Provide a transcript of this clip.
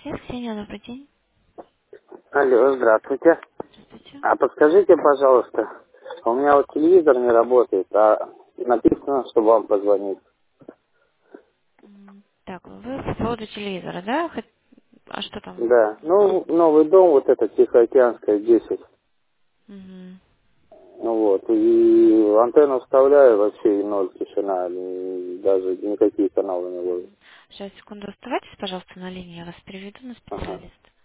Связь, Ксения, добрый день. Алло, здравствуйте. Здравствуйте. А подскажите, пожалуйста, у меня вот телевизор не работает, а написано, что вам позвонить. Так, вы по поводу телевизора, да? А что там? Да, ну, новый дом, вот это Тихоокеанская, 10. Мгм. Ну вот, и антенну вставляю, вообще и ноль тишина, и даже никакие каналы не ловят. Сейчас, секунду, оставайтесь, пожалуйста, на линии, я вас переведу на Ага, специалиста.